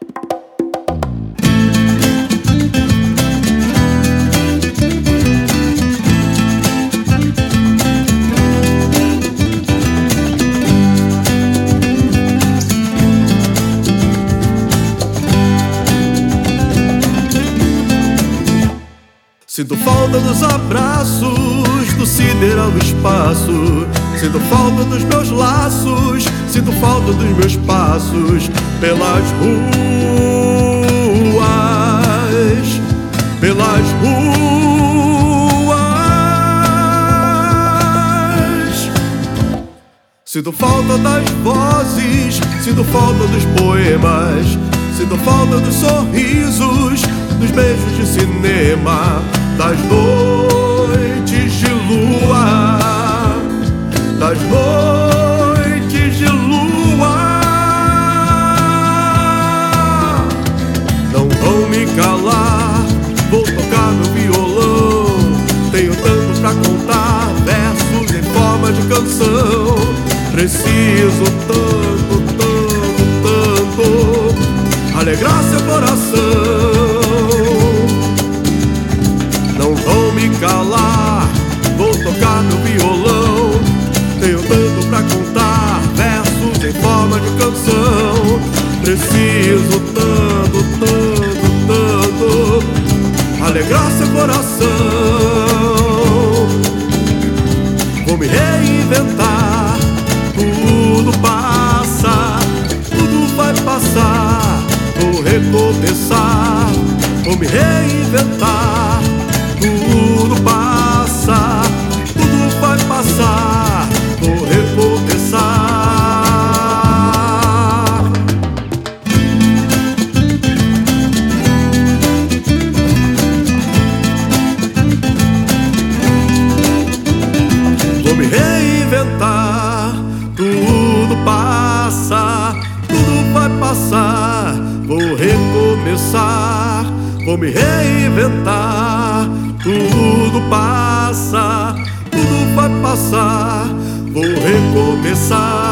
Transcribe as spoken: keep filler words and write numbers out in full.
Sinto falta dos abraços, do sideral do espaço. Sinto falta dos meus laços, sinto falta dos meus passos pelas ruas, pelas ruas. Sinto falta das vozes, sinto falta dos poemas, sinto falta dos sorrisos, dos beijos de cinema, das noites de lua, das noites de lua. Não vão me calar, vou tocar meu violão. Tenho tanto pra contar, versos em forma de canção. Preciso tanto, tanto, tanto alegrar seu coração. Não vão me calar, vou tocar meu violão. Tenho tanto pra contar, versos em forma de canção. Preciso tanto, tanto, tanto alegrar seu coração. Vou me reinventar, tudo passa, tudo vai passar. Vou recomeçar, vou me reinventar. Tudo passa, tudo vai passar. Vou recomeçar. Vou me reinventar. Tudo passa, tudo vai passar. Vou recomeçar, vou me reinventar. Tudo passa, tudo vai passar. Vou recomeçar.